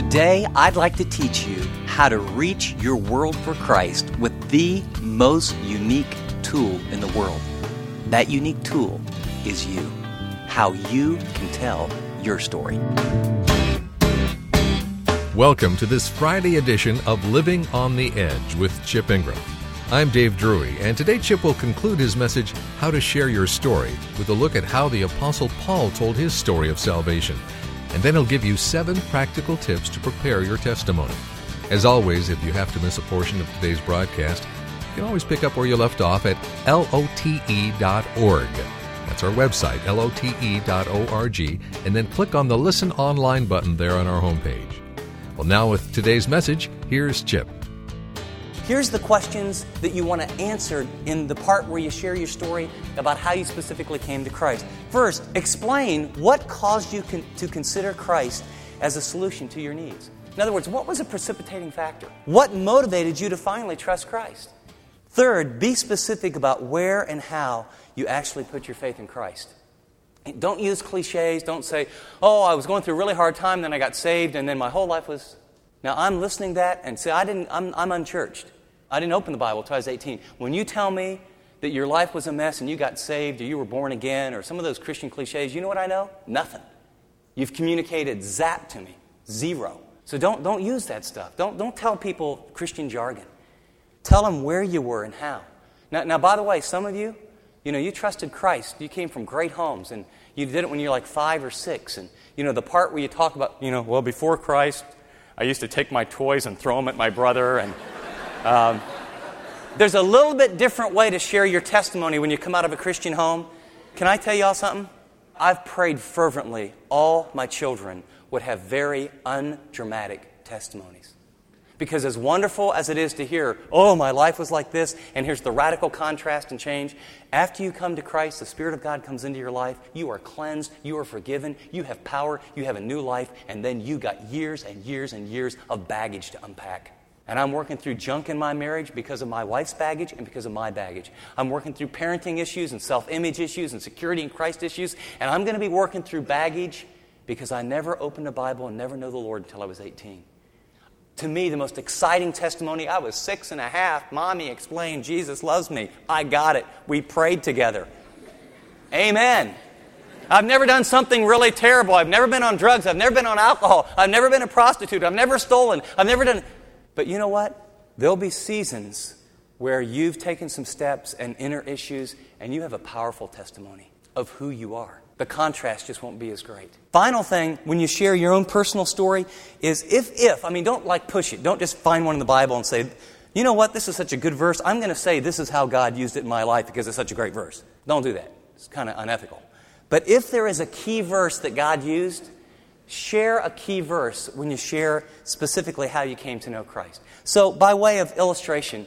Today, I'd like to teach you how to reach your world for Christ with the most unique tool in the world. That unique tool is you. How you can tell your story. Welcome to this Friday edition of Living on the Edge with Chip Ingram. I'm Dave Drury, and today Chip will conclude his message, How to Share Your Story, with a look at how the Apostle Paul told his story of salvation. And then he'll give you 7 practical tips to prepare your testimony. As always, if you have to miss a portion of today's broadcast, you can always pick up where you left off at lote.org. That's our website, lote.org, and then click on the Listen Online button there on our homepage. Well, now with today's message, here's Chip. Here's the questions that you want to answer in the part where you share your story about how you specifically came to Christ. First, explain what caused you to consider Christ as a solution to your needs. In other words, what was a precipitating factor? What motivated you to finally trust Christ? Third, be specific about where and how you actually put your faith in Christ. Don't use cliches. Don't say, oh, I was going through a really hard time, then I got saved, and then my whole life was... Now, I'm listening to that and say, I'm unchurched. I didn't open the Bible until I was 18. When you tell me that your life was a mess and you got saved or you were born again or some of those Christian cliches, you know what I know? Nothing. You've communicated zap to me. Zero. So don't use that stuff. Don't tell people Christian jargon. Tell them where you were and how. Now, by the way, some of you, you trusted Christ. You came from great homes and you did it when you were like 5 or 6. And, the part where you talk about, well, before Christ, I used to take my toys and throw them at my brother and... There's a little bit different way to share your testimony when you come out of a Christian home. Can I tell you all something? I've prayed fervently all my children would have very undramatic testimonies. Because as wonderful as it is to hear, oh, my life was like this, and here's the radical contrast and change, after you come to Christ, the Spirit of God comes into your life, you are cleansed, you are forgiven, you have power, you have a new life, and then you got years and years and years of baggage to unpack. And I'm working through junk in my marriage because of my wife's baggage and because of my baggage. I'm working through parenting issues and self-image issues and security in Christ issues. And I'm going to be working through baggage because I never opened a Bible and never knew the Lord until I was 18. To me, the most exciting testimony, I was 6 and a half. Mommy explained, Jesus loves me. I got it. We prayed together. Amen. I've never done something really terrible. I've never been on drugs. I've never been on alcohol. I've never been a prostitute. I've never stolen. I've never done... But you know what? There'll be seasons where you've taken some steps and inner issues, and you have a powerful testimony of who you are. The contrast just won't be as great. Final thing, when you share your own personal story, is don't push it. Don't just find one in the Bible and say, you know what, this is such a good verse. I'm going to say this is how God used it in my life because it's such a great verse. Don't do that. It's kind of unethical. But if there is a key verse that God used, share a key verse when you share specifically how you came to know Christ. So, by way of illustration,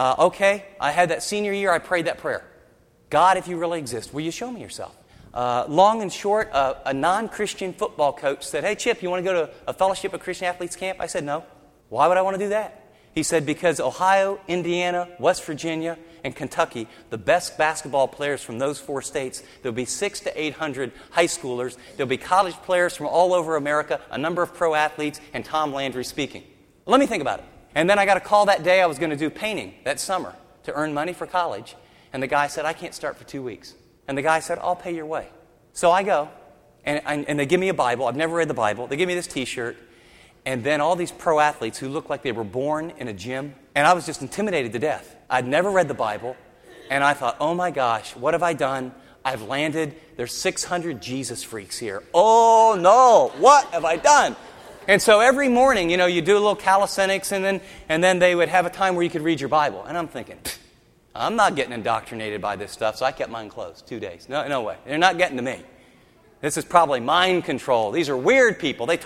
I had that senior year, I prayed that prayer. God, if you really exist, will you show me yourself? Long and short, a non-Christian football coach said, hey, Chip, you want to go to a Fellowship of Christian Athletes camp? I said, no. Why would I want to do that? He said, because Ohio, Indiana, West Virginia, and Kentucky, the best basketball players from those 4 states, there'll be 600 to 800 high schoolers, there'll be college players from all over America, a number of pro athletes, and Tom Landry speaking. Let me think about it. And then I got a call that day I was going to do painting that summer to earn money for college. And the guy said, I can't start for 2 weeks. And the guy said, I'll pay your way. So I go, and they give me a Bible. I've never read the Bible. They give me this T-shirt. And then all these pro athletes who looked like they were born in a gym. And I was just intimidated to death. I'd never read the Bible. And I thought, oh my gosh, what have I done? I've landed. There's 600 Jesus freaks here. Oh no, what have I done? And so every morning, you do a little calisthenics and then they would have a time where you could read your Bible. And I'm thinking, I'm not getting indoctrinated by this stuff. So I kept mine closed 2 days. No way. They're not getting to me. This is probably mind control. These are weird people. They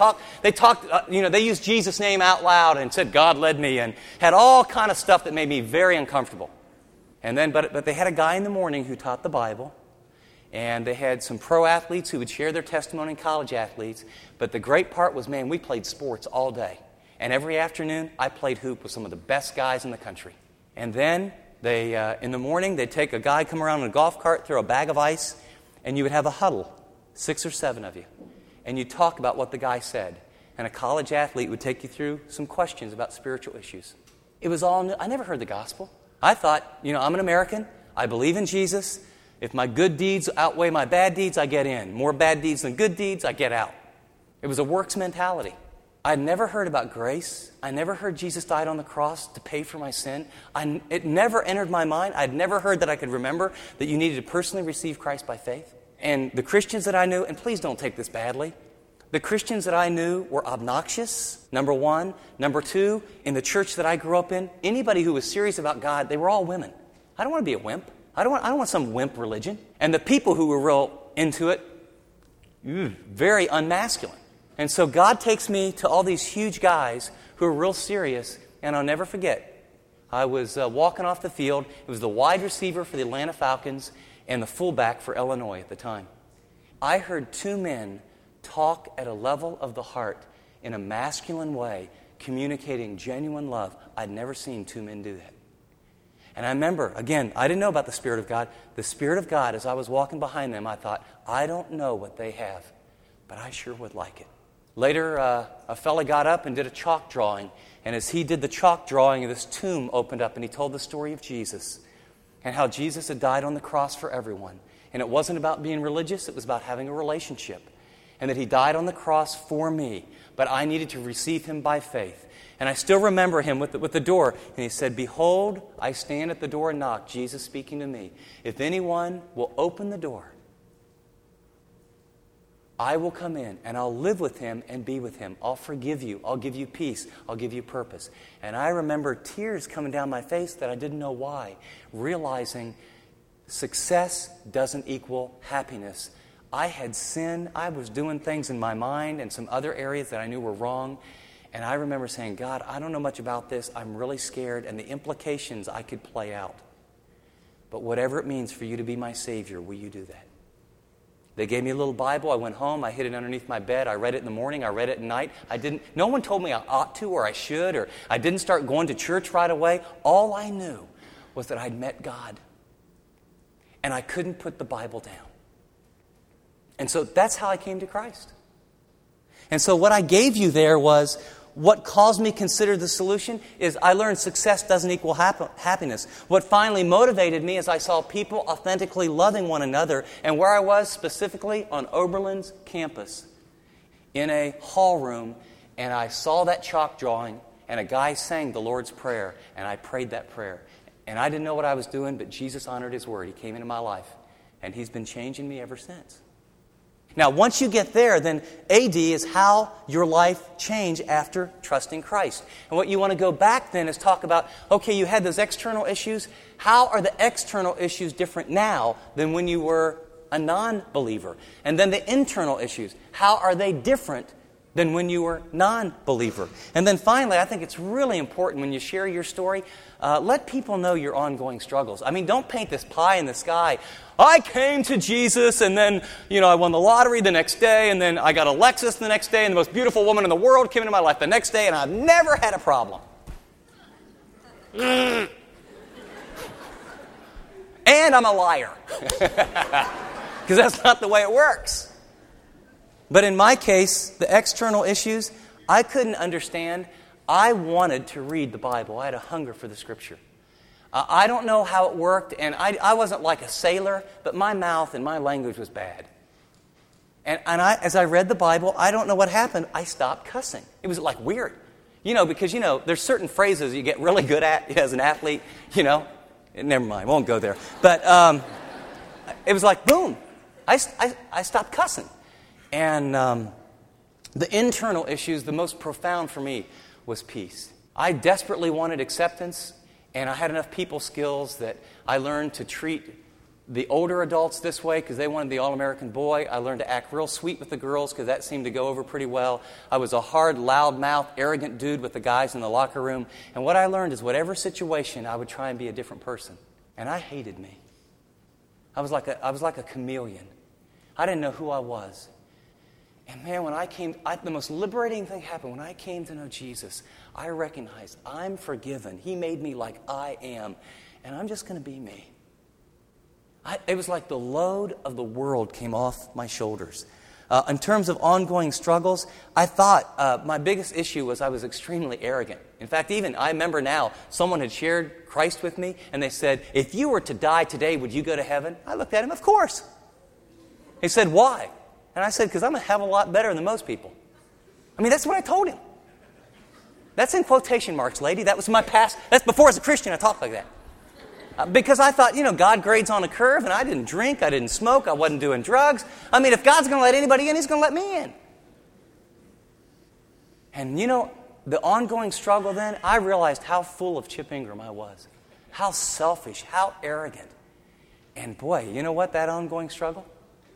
used Jesus' name out loud and said, God led me, and had all kind of stuff that made me very uncomfortable. And then, but they had a guy in the morning who taught the Bible, and they had some pro athletes who would share their testimony, and college athletes. But the great part was, man, we played sports all day. And every afternoon, I played hoop with some of the best guys in the country. And then, in the morning, they'd take a guy, come around in a golf cart, throw a bag of ice, and you would have a huddle. 6 or 7 of you. And you talk about what the guy said. and a college athlete would take you through some questions about spiritual issues. It was all new. I never heard the gospel. I thought, I'm an American. I believe in Jesus. If my good deeds outweigh my bad deeds, I get in. More bad deeds than good deeds, I get out. It was a works mentality. I'd never heard about grace. I never heard Jesus died on the cross to pay for my sin. It never entered my mind. I'd never heard that I could remember that you needed to personally receive Christ by faith. And the Christians that I knew, and please don't take this badly, the Christians that I knew were obnoxious, number one. Number two, in the church that I grew up in, anybody who was serious about God, they were all women. I don't want to be a wimp. I don't want some wimp religion. And the people who were real into it, very unmasculine. And so God takes me to all these huge guys who are real serious, and I'll never forget. I was walking off the field. It was the wide receiver for the Atlanta Falcons and the fullback for Illinois at the time. I heard two men talk at a level of the heart in a masculine way, communicating genuine love. I'd never seen two men do that. And I remember, again, I didn't know about the Spirit of God. The Spirit of God, as I was walking behind them, I thought, I don't know what they have, but I sure would like it. Later, a fella got up and did a chalk drawing. And as he did the chalk drawing, this tomb opened up and he told the story of Jesus and how Jesus had died on the cross for everyone. And it wasn't about being religious, it was about having a relationship. And that he died on the cross for me, but I needed to receive him by faith. And I still remember him with the door. And he said, "Behold, I stand at the door and knock," Jesus speaking to me. "If anyone will open the door, I will come in and I'll live with him and be with him. I'll forgive you. I'll give you peace. I'll give you purpose." And I remember tears coming down my face that I didn't know why, realizing success doesn't equal happiness. I had sinned. I was doing things in my mind and some other areas that I knew were wrong. And I remember saying, "God, I don't know much about this. I'm really scared, and the implications I could play out. But whatever it means for you to be my Savior, will you do that?" They gave me a little Bible. I went home. I hid it underneath my bed. I read it in the morning. I read it at night. No one told me I ought to or I should, or I didn't start going to church right away. All I knew was that I'd met God. And I couldn't put the Bible down. And so that's how I came to Christ. And so what I gave you there was what caused me to consider the solution is I learned success doesn't equal happiness. What finally motivated me is I saw people authentically loving one another. And where I was specifically on Oberlin's campus in a hall room, and I saw that chalk drawing, and a guy sang the Lord's Prayer, and I prayed that prayer. And I didn't know what I was doing, but Jesus honored His word. He came into my life, and He's been changing me ever since. Now, once you get there, then AD is how your life changed after trusting Christ. And what you want to go back then is talk about, okay, you had those external issues. How are the external issues different now than when you were a non-believer? And then the internal issues, how are they different than when you were non-believer? And then finally, I think it's really important when you share your story, let people know your ongoing struggles. I mean, don't paint this pie in the sky. I came to Jesus, and then, I won the lottery the next day, and then I got a Lexus the next day, and the most beautiful woman in the world came into my life the next day, and I've never had a problem. And I'm a liar. Because that's not the way it works. But in my case, the external issues, I couldn't understand. I wanted to read the Bible. I had a hunger for the Scripture. I don't know how it worked, and I wasn't like a sailor, but my mouth and my language was bad. And as I read the Bible, I don't know what happened. I stopped cussing. It was like weird. Because there's certain phrases you get really good at as an athlete, Never mind, won't go there. But it was like, boom, I stopped cussing. And the internal issues, the most profound for me, was peace. I desperately wanted acceptance, and I had enough people skills that I learned to treat the older adults this way because they wanted the all-American boy. I learned to act real sweet with the girls because that seemed to go over pretty well. I was a hard, loud-mouthed, arrogant dude with the guys in the locker room. And what I learned is whatever situation, I would try and be a different person. And I hated me. I was like a chameleon. I didn't know who I was. And man, when the most liberating thing happened. When I came to know Jesus, I recognized I'm forgiven. He made me like I am, and I'm just going to be me. It was like the load of the world came off my shoulders. In terms of ongoing struggles, I thought my biggest issue was I was extremely arrogant. In fact, even I remember now, someone had shared Christ with me, and they said, if you were to die today, would you go to heaven? I looked at him, of course. He said, why? And I said, because I'm a hell of a lot better than most people. I mean, that's what I told him. That's in quotation marks, lady. That was my past. That's before as a Christian I talked like that. Because I thought, God grades on a curve, and I didn't drink, I didn't smoke, I wasn't doing drugs. I mean, if God's going to let anybody in, He's going to let me in. And the ongoing struggle then, I realized how full of Chip Ingram I was. How selfish, how arrogant. And boy, you know what, that ongoing struggle?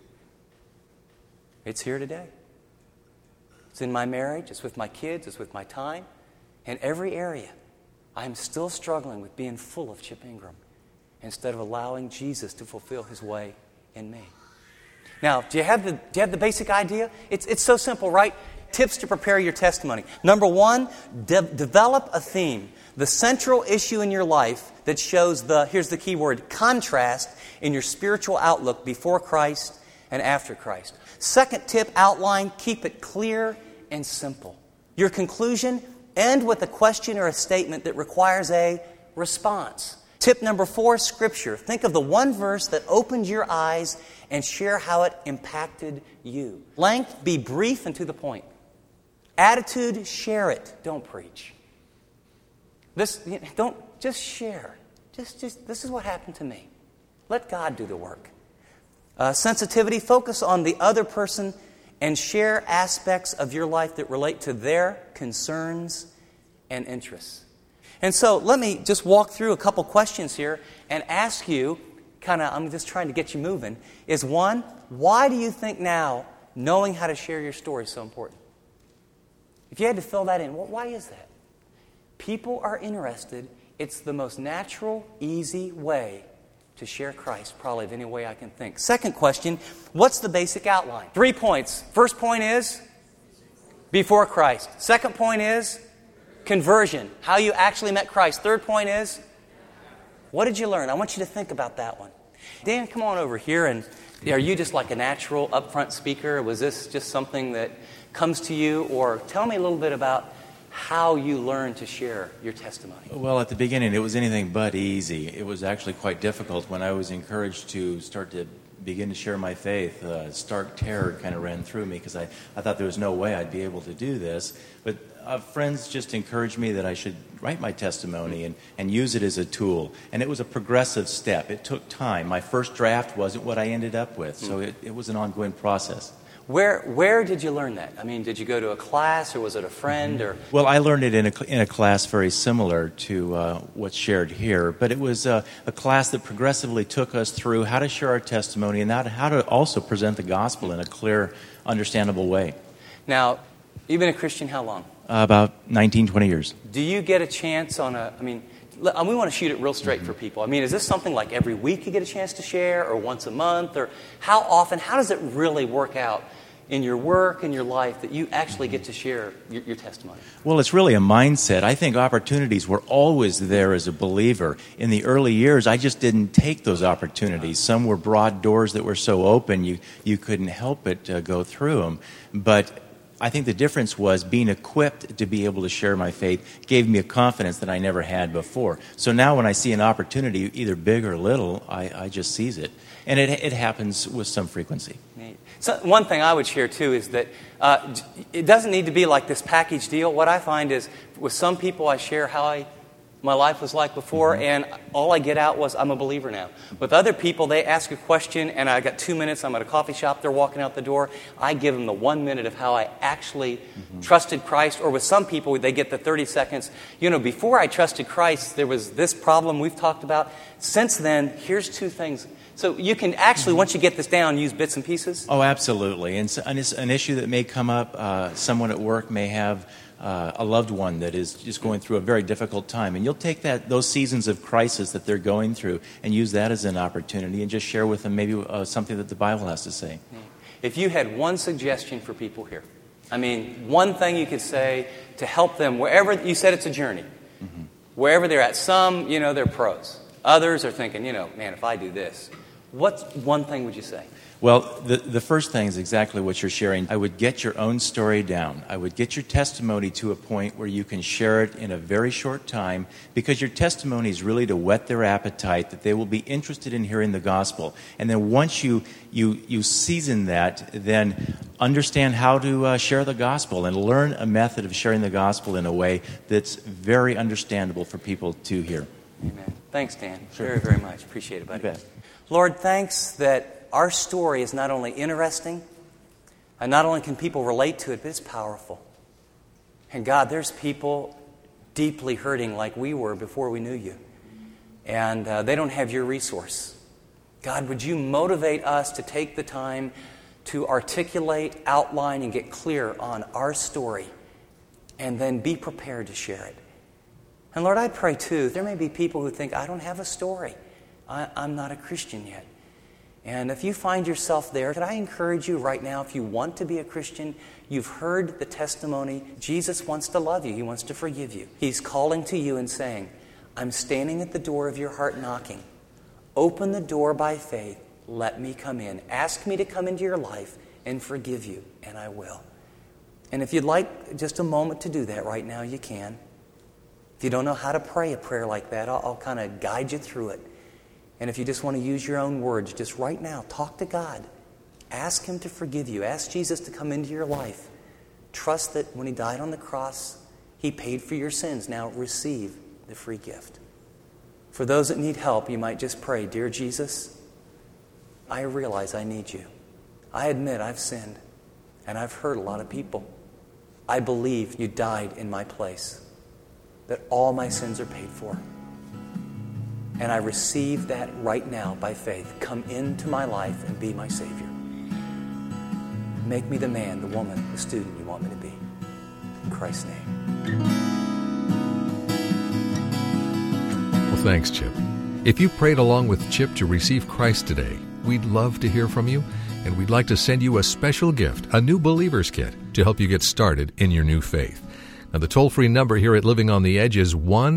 It's here today. It's in my marriage, it's with my kids, it's with my time. In every area, I'm still struggling with being full of Chip Ingram instead of allowing Jesus to fulfill His way in me. Now, do you have the basic idea? It's so simple, right? Tips to prepare your testimony. Number one, develop a theme. The central issue in your life that shows here's the key word, contrast in your spiritual outlook before Christ and after Christ. Second tip, outline, keep it clear and simple. Your conclusion, end with a question or a statement that requires a response. Tip number 4, Scripture. Think of the one verse that opened your eyes and share how it impacted you. Length, be brief and to the point. Attitude, share it. Don't preach. Don't just share. Just this is what happened to me. Let God do the work. Sensitivity, focus on the other person and share aspects of your life that relate to their concerns and interests. And so let me just walk through a couple questions here and ask you, I'm just trying to get you moving, is one, why do you think now knowing how to share your story is so important? If you had to fill that in, why is that? People are interested. It's the most natural, easy way to share Christ, probably of any way I can think. Second question, what's the basic outline? 3 points. First point is before Christ. Second point is conversion, how you actually met Christ. Third point is, what did you learn? I want you to think about that one. Dan, come on over here. And are you just like a natural upfront speaker? Was this just something that comes to you? Or tell me a little bit about how you learned to share your testimony. Well, at the beginning, it was anything but easy. It was actually quite difficult. When I was encouraged to start to begin to share my faith, stark terror kind of ran through me because I thought there was no way I'd be able to do this. But friends just encouraged me that I should write my testimony and use it as a tool. And it was a progressive step. It took time. My first draft wasn't what I ended up with, so it was an ongoing process. Where did you learn that? I mean, did you go to a class, or was it a friend? Or Well, I learned it in a class very similar to what's shared here, but it was a class that progressively took us through how to share our testimony and how to also present the gospel in a clear, understandable way. Now, you've been a Christian how long? About 19, 20 years. Do you get a chance we want to shoot it real straight for people. I mean, is this something like every week you get a chance to share, or once a month, or how often? How does it really work out in your work and your life that you actually get to share your testimony? Well, it's really a mindset. I think opportunities were always there as a believer. In the early years, I just didn't take those opportunities. Some were broad doors that were so open you couldn't help but go through them. But I think the difference was being equipped to be able to share my faith gave me a confidence that I never had before. So now when I see an opportunity, either big or little, I just seize it. And it happens with some frequency. So one thing I would share, too, is that it doesn't need to be like this package deal. What I find is with some people I share how my life was like before, and all I get out was, I'm a believer now. With other people, they ask a question, and I got 2 minutes, I'm at a coffee shop, they're walking out the door. I give them the 1 minute of how I actually trusted Christ. Or with some people, they get the 30 seconds. Before I trusted Christ, there was this problem we've talked about. Since then, here's 2 things. So you can actually, once you get this down, use bits and pieces? Oh, absolutely. And it's an issue that may come up. Someone at work may have a loved one that is just going through a very difficult time. And you'll take those seasons of crisis that they're going through and use that as an opportunity and just share with them maybe something that the Bible has to say. If you had one suggestion for people here, one thing you could say to help them wherever, you said it's a journey, wherever they're at. Some, they're pros. Others are thinking, man, if I do this. What one thing would you say? Well, the first thing is exactly what you're sharing. I would get your own story down. I would get your testimony to a point where you can share it in a very short time, because your testimony is really to whet their appetite, that they will be interested in hearing the gospel. And then once you season that, then understand how to share the gospel and learn a method of sharing the gospel in a way that's very understandable for people to hear. Amen. Thanks, Dan. Sure. Very, very much. Appreciate it, buddy. You bet. Lord, thanks that our story is not only interesting, and not only can people relate to it, but it's powerful. And God, there's people deeply hurting like we were before we knew you. And they don't have your resource. God, would you motivate us to take the time to articulate, outline, and get clear on our story, and then be prepared to share it. And Lord, I pray too, there may be people who think, I don't have a story. I'm not a Christian yet. And if you find yourself there, could I encourage you right now, if you want to be a Christian, you've heard the testimony, Jesus wants to love you. He wants to forgive you. He's calling to you and saying, I'm standing at the door of your heart knocking. Open the door by faith. Let me come in. Ask me to come into your life and forgive you, and I will. And if you'd like just a moment to do that right now, you can. If you don't know how to pray a prayer like that, I'll kind of guide you through it. And if you just want to use your own words, just right now, talk to God. Ask Him to forgive you. Ask Jesus to come into your life. Trust that when He died on the cross, He paid for your sins. Now receive the free gift. For those that need help, you might just pray, Dear Jesus, I realize I need you. I admit I've sinned, and I've hurt a lot of people. I believe you died in my place, that all my sins are paid for. And I receive that right now by faith. Come into my life and be my Savior. Make me the man, the woman, the student you want me to be. In Christ's name. Well, thanks, Chip. If you prayed along with Chip to receive Christ today, we'd love to hear from you, and we'd like to send you a special gift, a new Believer's Kit, to help you get started in your new faith. Now, the toll-free number here at Living on the Edge is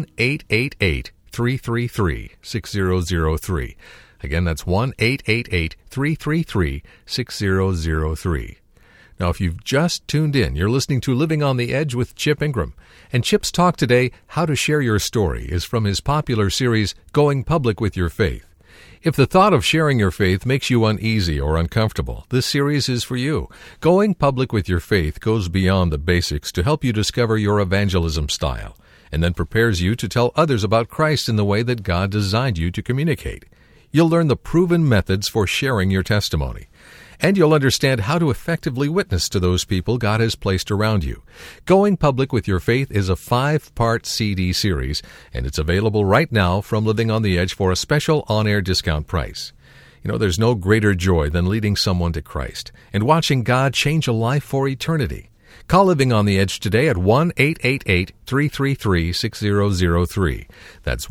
1-888-333-6003. Again, that's 1-888-333-6003. Now, if you've just tuned in, you're listening to Living on the Edge with Chip Ingram. And Chip's talk today, How to Share Your Story, is from his popular series, Going Public with Your Faith. If the thought of sharing your faith makes you uneasy or uncomfortable, this series is for you. Going Public with Your Faith goes beyond the basics to help you discover your evangelism style, and then prepares you to tell others about Christ in the way that God designed you to communicate. You'll learn the proven methods for sharing your testimony, and you'll understand how to effectively witness to those people God has placed around you. Going Public with Your Faith is a 5-part CD series, and it's available right now from Living on the Edge for a special on-air discount price. You know, there's no greater joy than leading someone to Christ and watching God change a life for eternity. Call Living on the Edge today at 1-888-333-6003. That's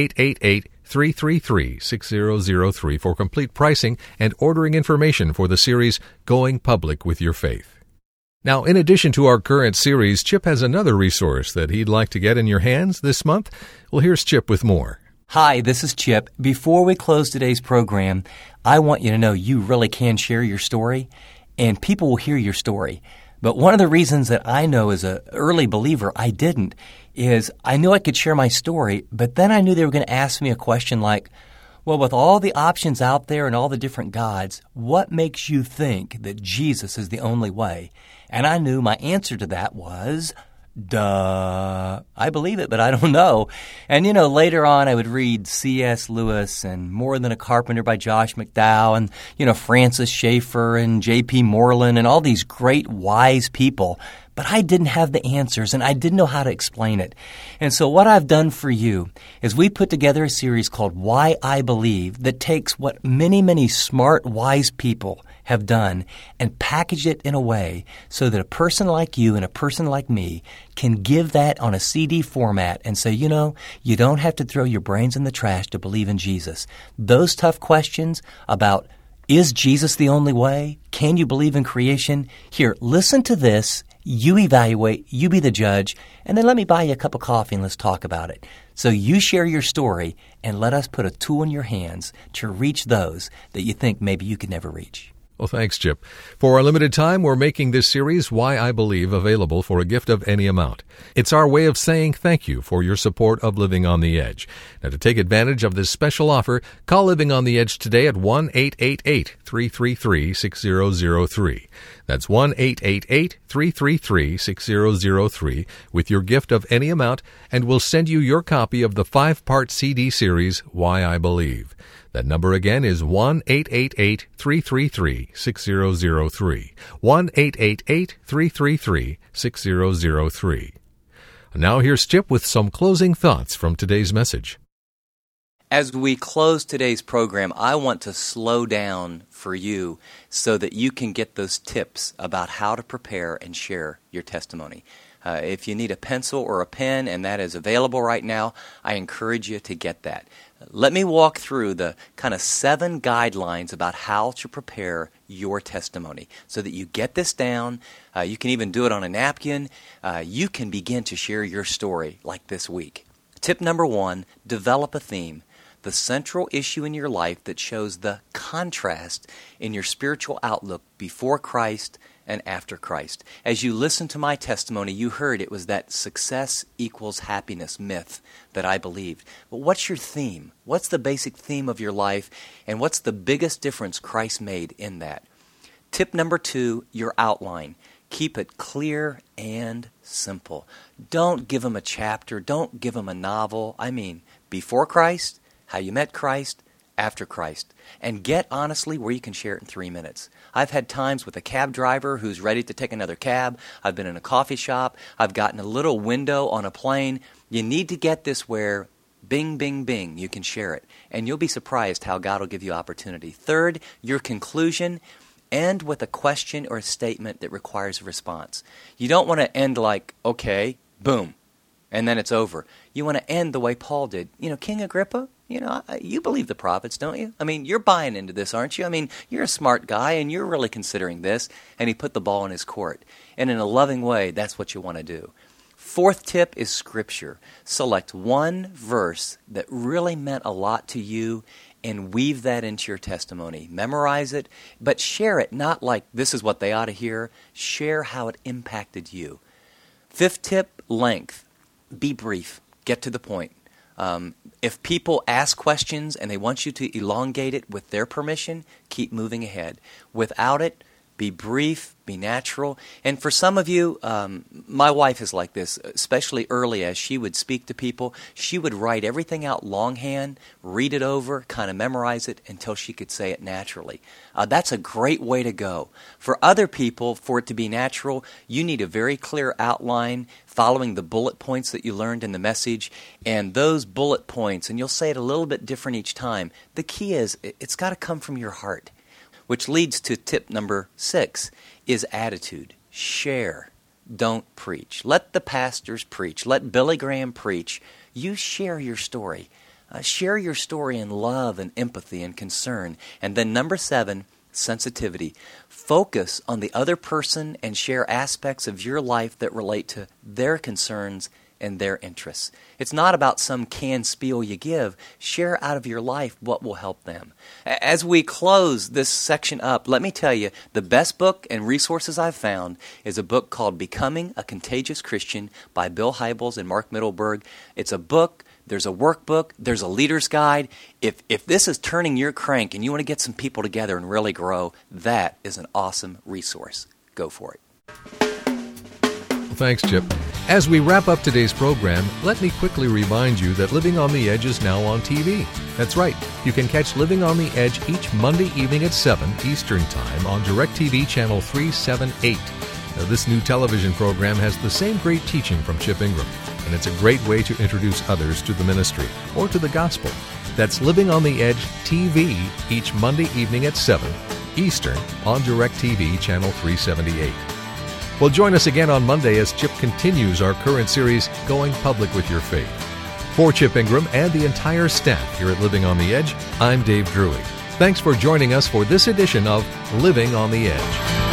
1-888-333-6003 for complete pricing and ordering information for the series Going Public with Your Faith. Now, in addition to our current series, Chip has another resource that he'd like to get in your hands this month. Well, here's Chip with more. Hi, this is Chip. Before we close today's program, I want you to know you really can share your story, and people will hear your story. But one of the reasons that I know as an early believer I didn't is I knew I could share my story, but then I knew they were going to ask me a question like, well, with all the options out there and all the different gods, what makes you think that Jesus is the only way? And I knew my answer to that was, duh. I believe it, but I don't know. And, you know, later on I would read C.S. Lewis and More Than a Carpenter by Josh McDowell and, you know, Francis Schaeffer and J.P. Moreland and all these great wise people. But I didn't have the answers, and I didn't know how to explain it. And so what I've done for you is we put together a series called Why I Believe that takes what many, many smart, wise people have done and package it in a way so that a person like you and a person like me can give that on a CD format and say, you know, you don't have to throw your brains in the trash to believe in Jesus. Those tough questions about, is Jesus the only way? Can you believe in creation? Here, listen to this. You evaluate, you be the judge, and then let me buy you a cup of coffee and let's talk about it. So you share your story and let us put a tool in your hands to reach those that you think maybe you could never reach. Well, thanks, Chip. For a limited time, we're making this series, Why I Believe, available for a gift of any amount. It's our way of saying thank you for your support of Living on the Edge. Now, to take advantage of this special offer, call Living on the Edge today at 1-888-333-6003. That's 1-888-333-6003 with your gift of any amount, and we'll send you your copy of the 5-part CD series, Why I Believe. That number again is 1-888-333-6003. 1-888-333-6003. Now here's Chip with some closing thoughts from today's message. As we close today's program, I want to slow down for you so that you can get those tips about how to prepare and share your testimony. If you need a pencil or a pen, and that is available right now, I encourage you to get that. Let me walk through the kind of 7 guidelines about how to prepare your testimony so that you get this down. You can even do it on a napkin. You can begin to share your story like this week. Tip number 1, develop a theme. The central issue in your life that shows the contrast in your spiritual outlook before Christ and after Christ. As you listen to my testimony, you heard it was that success equals happiness myth that I believed. But what's your theme? What's the basic theme of your life? And what's the biggest difference Christ made in that? Tip number 2, your outline. Keep it clear and simple. Don't give them a chapter. Don't give them a novel. I mean, before Christ, how you met Christ, after Christ. And get honestly where you can share it in 3 minutes. I've had times with a cab driver who's ready to take another cab. I've been in a coffee shop. I've gotten a little window on a plane. You need to get this where bing, bing, bing, you can share it. And you'll be surprised how God will give you opportunity. Third, your conclusion. End with a question or a statement that requires a response. You don't want to end like, okay, boom, and then it's over. You want to end the way Paul did. King Agrippa, you believe the prophets, don't you? I mean, you're buying into this, aren't you? I mean, you're a smart guy, and you're really considering this. And he put the ball in his court. And in a loving way, that's what you want to do. 4th tip is Scripture. Select one verse that really meant a lot to you and weave that into your testimony. Memorize it, but share it, not like this is what they ought to hear. Share how it impacted you. 5th tip, length. Be brief. Get to the point. If people ask questions and they want you to elongate it with their permission, keep moving ahead. Without it, be brief, be natural. And for some of you, my wife is like this, especially early as she would speak to people. She would write everything out longhand, read it over, kind of memorize it until she could say it naturally. That's a great way to go. For other people, for it to be natural, you need a very clear outline following the bullet points that you learned in the message. And those bullet points, and you'll say it a little bit different each time, the key is it's got to come from your heart. Which leads to tip number 6, is attitude. Share. Don't preach. Let the pastors preach. Let Billy Graham preach. You share your story. Share your story in love and empathy and concern. And then number 7, sensitivity. Focus on the other person and share aspects of your life that relate to their concerns and their interests. It's not about some canned spiel you give. Share out of your life what will help them. As we close this section up, let me tell you, the best book and resources I've found is a book called Becoming a Contagious Christian by Bill Hybels and Mark Middleberg. It's a book, there's a workbook, there's a leader's guide. If this is turning your crank and you want to get some people together and really grow, that is an awesome resource. Go for it. Thanks, Chip. As we wrap up today's program, let me quickly remind you that Living on the Edge is now on TV. That's right. You can catch Living on the Edge each Monday evening at 7 Eastern Time on DirecTV Channel 378. Now, this new television program has the same great teaching from Chip Ingram, and it's a great way to introduce others to the ministry or to the gospel. That's Living on the Edge TV each Monday evening at 7 Eastern on DirecTV Channel 378. Well, join us again on Monday as Chip continues our current series, Going Public with Your Faith. For Chip Ingram and the entire staff here at Living on the Edge, I'm Dave Drury. Thanks for joining us for this edition of Living on the Edge.